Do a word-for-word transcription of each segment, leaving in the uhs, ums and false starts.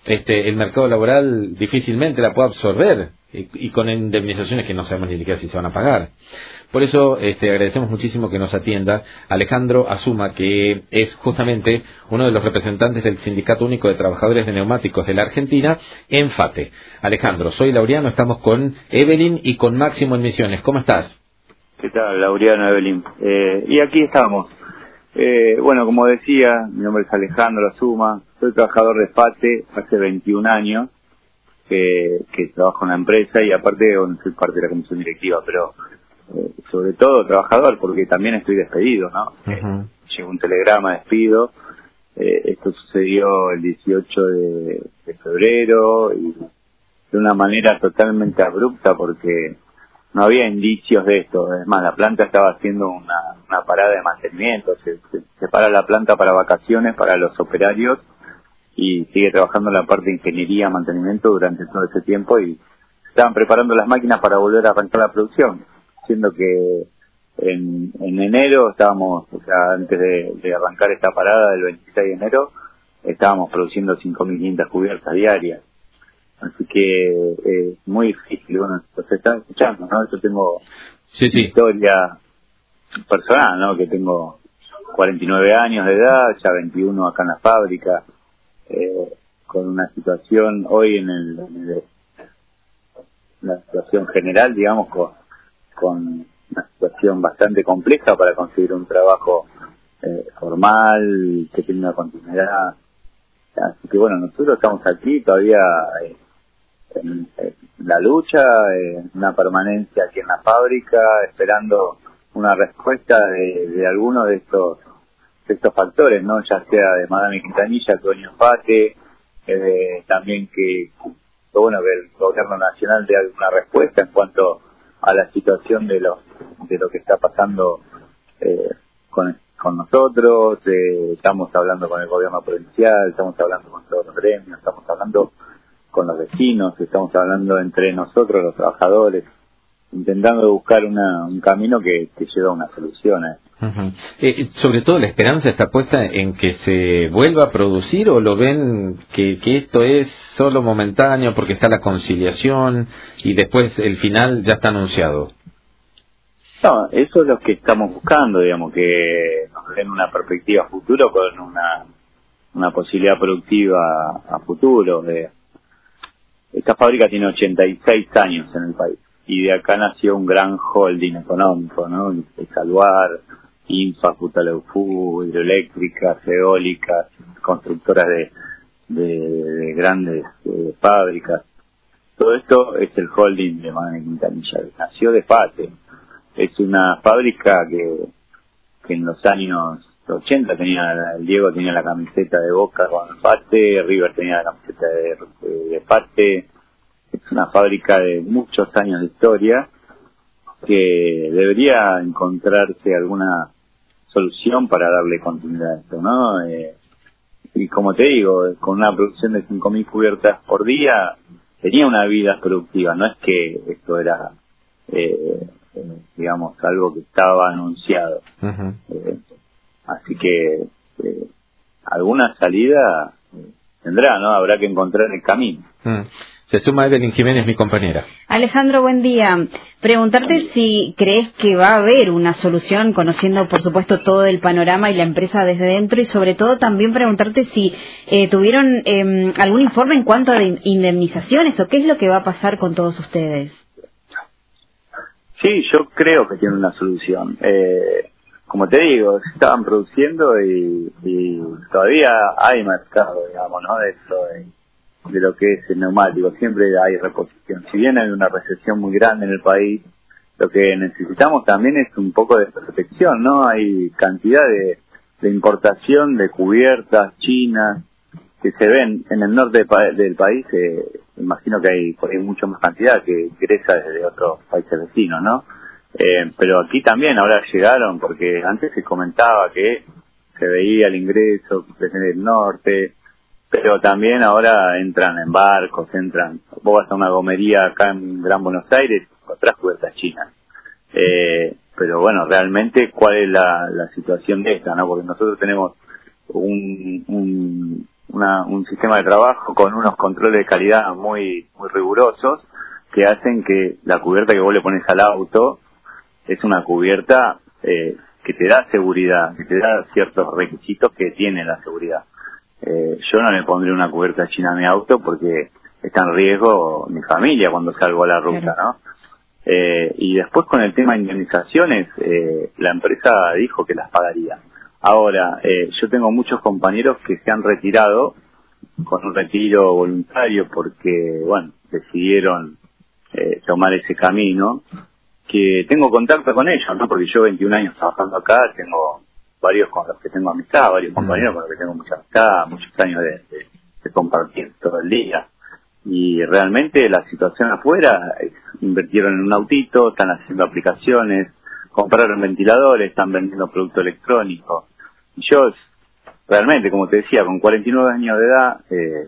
este, el mercado laboral difícilmente la puede absorber, y, y con indemnizaciones que no sabemos ni siquiera si se van a pagar. Por eso este, agradecemos muchísimo que nos atienda Alejandro Azuma, que es justamente uno de los representantes del Sindicato Único de Trabajadores de Neumáticos de la Argentina, ENFATE. Alejandro, soy Laureano, estamos con Evelyn y con Máximo en Misiones. ¿Cómo estás? ¿Qué tal, Laureano, Evelyn? Eh, y aquí estamos. Eh, bueno, como decía, mi nombre es Alejandro Azuma, soy trabajador de FATE hace veintiún años, que, que trabajo en la empresa y aparte bueno, soy parte de la comisión directiva, pero eh, sobre todo trabajador porque también estoy despedido, ¿no? Uh-huh. Eh, llegó un telegrama de despido, eh, esto sucedió el dieciocho de, de febrero y de una manera totalmente abrupta porque no había indicios de esto. Es más, la planta estaba haciendo una, una parada de mantenimiento, se, se, se para la planta para vacaciones para los operarios y sigue trabajando en la parte de ingeniería, mantenimiento durante todo ese tiempo y estaban preparando las máquinas para volver a arrancar la producción, siendo que en, en enero estábamos, o sea, antes de, de arrancar esta parada del veintiséis de enero, estábamos produciendo cinco mil quinientas cubiertas diarias. Así que es eh, muy difícil, bueno, se están escuchando, ¿no? Yo tengo sí, sí. historia personal, ¿no? Que tengo cuarenta y nueve años de edad, ya veintiuno acá en la fábrica, eh, con una situación hoy en el, en el la situación general, digamos, con, con una situación bastante compleja para conseguir un trabajo eh, formal, que tenga una continuidad. Así que bueno, nosotros estamos aquí todavía eh, en, en la lucha, en una permanencia aquí en la fábrica, esperando una respuesta de, de alguno de estos de estos factores, ¿no? Ya sea de Madame Quintanilla, dueño FATE, eh, también que, que bueno que el gobierno nacional dé alguna respuesta en cuanto a la situación de lo de lo que está pasando eh, con con nosotros, eh, estamos hablando con el gobierno provincial, estamos hablando con todos los gremios, estamos hablando con los vecinos, estamos hablando entre nosotros los trabajadores, intentando buscar una, un camino que, que lleve a una solución. ¿eh? Uh-huh. Eh, sobre todo la esperanza está puesta en que se vuelva a producir, o lo ven que, que esto es solo momentáneo porque está la conciliación y después el final ya está anunciado. No, eso es lo que estamos buscando, digamos, que nos den una perspectiva futuro con una una posibilidad productiva a futuro. De, esta fábrica tiene ochenta y seis años en el país y de acá nació un gran holding económico, ¿no? Salvar, Infa, Futaleufú, hidroeléctricas, eólicas, constructoras de, de, de grandes de fábricas. Todo esto es el holding de Madame Quintanilla, nació de FATE. Es una fábrica que, que en los años ochenta tenía, el Diego tenía la camiseta de Boca con FATE, River tenía la camiseta de, de, de FATE. Es una fábrica de muchos años de historia que debería encontrarse alguna solución para darle continuidad a esto, ¿no? Eh, y como te digo, con una producción de cinco mil cubiertas por día, tenía una vida productiva, no es que esto era... Eh, Eh, digamos, algo que estaba anunciado. Uh-huh. Eh, así que eh, alguna salida eh, tendrá, ¿no? Habrá que encontrar el camino. Uh-huh. Se suma Evelyn Jiménez, mi compañera. Alejandro, buen día. Preguntarte si crees que va a haber una solución, conociendo, por supuesto, todo el panorama y la empresa desde dentro, y sobre todo también preguntarte si eh, tuvieron eh, algún informe en cuanto a indemnizaciones o qué es lo que va a pasar con todos ustedes. Sí, yo creo que tiene una solución. Eh, como te digo, estaban produciendo y, y todavía hay mercado, digamos, ¿no? De esto, de, de lo que es el neumático. Siempre hay reposición. Si bien hay una recesión muy grande en el país, lo que necesitamos también es un poco de protección, ¿no? Hay cantidad de, de importación de cubiertas chinas que se ven en el norte de pa- del país. Eh, imagino que hay por ahí mucho más cantidad que ingresa desde otros países vecinos, ¿no? Eh, pero aquí también ahora llegaron, porque antes se comentaba que se veía el ingreso desde el norte, pero también ahora entran en barcos, entran, vos vas a una gomería acá en Gran Buenos Aires, encontrás cubiertas chinas. Eh, pero bueno, realmente, ¿cuál es la, la situación de esta, no? Porque nosotros tenemos un, un una, un sistema de trabajo con unos controles de calidad muy, muy rigurosos que hacen que la cubierta que vos le pones al auto es una cubierta eh, que te da seguridad, que te da ciertos requisitos que tiene la seguridad. Eh, yo no le pondré una cubierta china a mi auto porque está en riesgo mi familia cuando salgo a la ruta, claro. ¿no? Eh, y después con el tema de indemnizaciones, eh, la empresa dijo que las pagaría. Ahora, eh, yo tengo muchos compañeros que se han retirado con un retiro voluntario porque, bueno, decidieron eh, tomar ese camino, que tengo contacto con ellos, ¿no? Porque yo veintiún años trabajando acá, tengo varios con los que tengo amistad, varios compañeros con los que tengo mucha amistad, muchos años de, de, de compartir todo el día. Y realmente la situación afuera, invirtieron en un autito, están haciendo aplicaciones, compraron ventiladores, están vendiendo producto electrónico. Y yo, realmente, como te decía, con cuarenta y nueve años de edad, eh,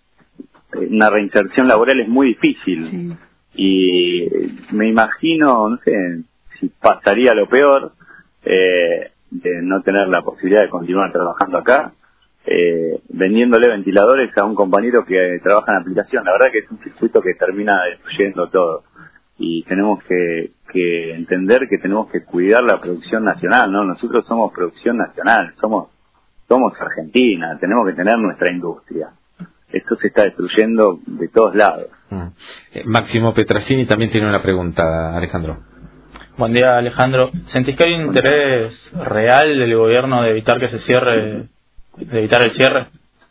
una reinserción laboral es muy difícil. Sí. Y me imagino, no sé, si pasaría lo peor, eh, de no tener la posibilidad de continuar trabajando acá, eh, vendiéndole ventiladores a un compañero que trabaja en aplicación. La verdad que es un circuito que termina destruyendo todo. Y tenemos que, que entender que tenemos que cuidar la producción nacional, ¿no? Nosotros somos producción nacional, somos, somos Argentina, tenemos que tener nuestra industria. Esto se está destruyendo de todos lados. Mm. Eh, Máximo Petrasini también tiene una pregunta, Alejandro. Buen día, Alejandro. ¿Sentís que hay un interés real del gobierno de evitar que se cierre, de evitar el cierre?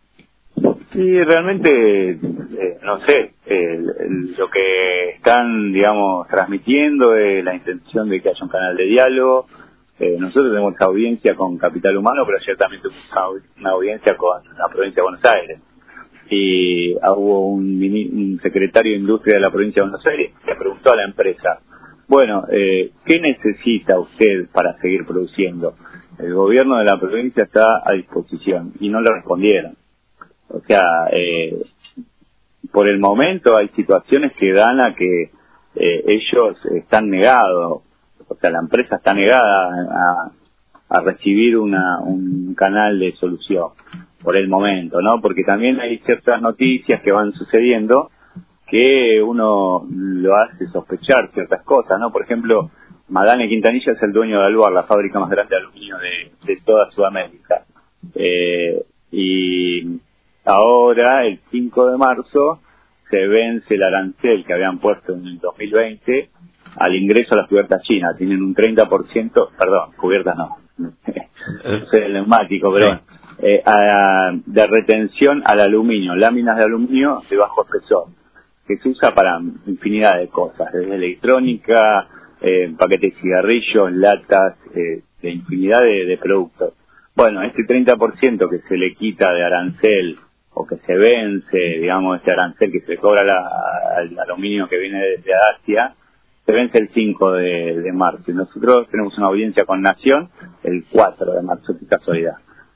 Sí, realmente, eh, no sé, eh, lo que están, digamos, transmitiendo es la intención de que haya un canal de diálogo. Eh, nosotros tenemos audiencia con Capital Humano, pero ayer también tuvimos una audiencia con la provincia de Buenos Aires. Y hubo un, mini, un secretario de Industria de la provincia de Buenos Aires que preguntó a la empresa, bueno, eh, ¿qué necesita usted para seguir produciendo? El gobierno de la provincia está a disposición, y no le respondieron. O sea, eh, por el momento hay situaciones que dan a que eh, ellos están negados, o sea, la empresa está negada a, a recibir una, un canal de solución por el momento, ¿no? Porque también hay ciertas noticias que van sucediendo que uno lo hace sospechar ciertas cosas, ¿no? Por ejemplo, Madane Quintanilla es el dueño de Alvar, la fábrica más grande de aluminio de, de toda Sudamérica. Eh, y ahora, el cinco de marzo, se vence el arancel que habían puesto en el dos mil veinte al ingreso a las cubiertas chinas. Tienen un treinta por ciento, perdón, cubiertas no, es el neumático, pero sí. eh, a, de retención al aluminio, láminas de aluminio de bajo espesor, que se usa para infinidad de cosas, desde electrónica, eh, paquetes de cigarrillos, latas, eh, de infinidad de, de productos. Bueno, este treinta por ciento que se le quita de arancel, o que se vence, digamos, este arancel que se le cobra la, al aluminio que viene desde Asia, se vence el cinco de marzo. Y nosotros tenemos una audiencia con Nación el cuatro de marzo, qué casualidad.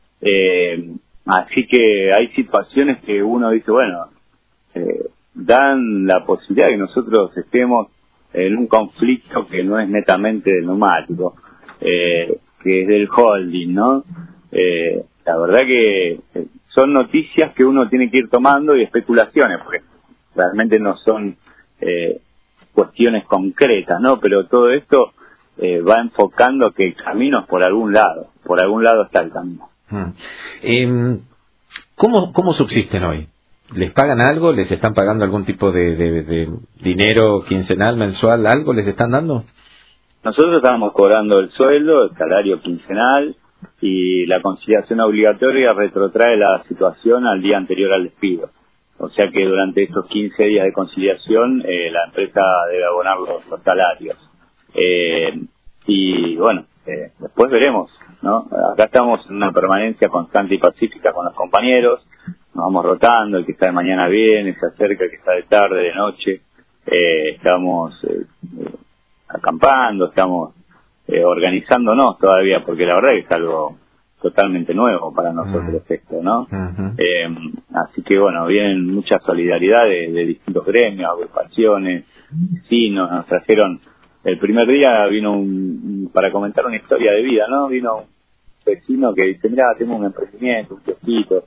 Eh, así que hay situaciones que uno dice, bueno, eh, dan la posibilidad de que nosotros estemos en un conflicto que no es netamente del neumático, eh, que es del holding, ¿no? Eh, la verdad que son noticias que uno tiene que ir tomando y especulaciones, porque realmente no son eh, cuestiones concretas, ¿no? Pero todo esto eh, va enfocando que el camino es por algún lado, por algún lado está el camino. Hmm. Eh, ¿cómo, ¿Cómo subsisten hoy? ¿Les pagan algo? ¿Les están pagando algún tipo de, de, de dinero quincenal, mensual, algo les están dando? Nosotros estábamos cobrando el sueldo, el salario quincenal, y la conciliación obligatoria retrotrae la situación al día anterior al despido. O sea que durante estos quince días de conciliación eh, la empresa debe abonar los, los salarios. Eh, y bueno, eh, después veremos, ¿no? Acá estamos en una permanencia constante y pacífica con los compañeros, nos vamos rotando, el que está de mañana viene, se acerca, el que está de tarde, de noche, eh, estamos eh, acampando, estamos eh, organizándonos todavía, porque la verdad es que es algo totalmente nuevo para nosotros uh-huh. esto, ¿no? Uh-huh. Eh, así que bueno, vienen mucha solidaridad de, de distintos gremios, agrupaciones, vecinos, nos trajeron, el primer día vino un, para comentar una historia de vida, ¿no? Vino un vecino que dice, mirá, tengo un emprendimiento, un kiosquito,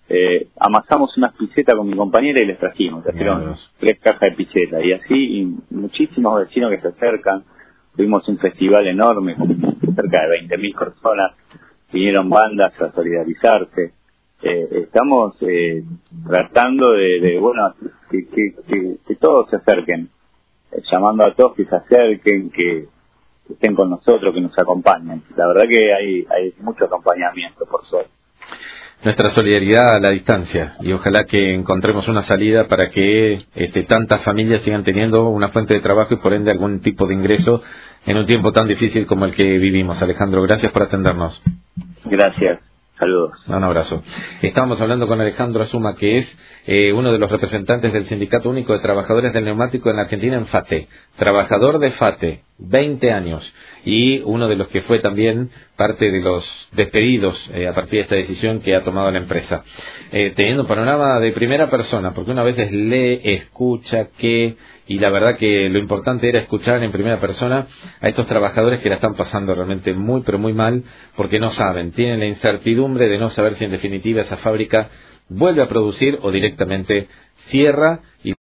eh, amasamos unas pisetas con mi compañera y les trajimos, trajeron tres cajas de pisetas, y así y muchísimos vecinos que se acercan. Tuvimos un festival enorme con cerca de veinte mil personas, vinieron bandas a solidarizarse. Eh, estamos eh, tratando de, de bueno, que, que, que, que todos se acerquen, eh, llamando a todos que se acerquen, que, que estén con nosotros, que nos acompañen. La verdad que hay, hay mucho acompañamiento, por suerte. Nuestra solidaridad a la distancia, y ojalá que encontremos una salida para que este, tantas familias sigan teniendo una fuente de trabajo y por ende algún tipo de ingreso en un tiempo tan difícil como el que vivimos. Alejandro, gracias por atendernos. Gracias. Saludos. Un abrazo. Estábamos hablando con Alejandro Azuma, que es eh, uno de los representantes del Sindicato Único de Trabajadores del Neumático en la Argentina, en FATE. Trabajador de FATE, veinte años. Y uno de los que fue también parte de los despedidos eh, a partir de esta decisión que ha tomado la empresa. Eh, teniendo un panorama de primera persona, porque una vez lee, escucha, que... Y la verdad que lo importante era escuchar en primera persona a estos trabajadores que la están pasando realmente muy, pero muy mal, porque no saben, tienen la incertidumbre de no saber si en definitiva esa fábrica vuelve a producir o directamente cierra. Y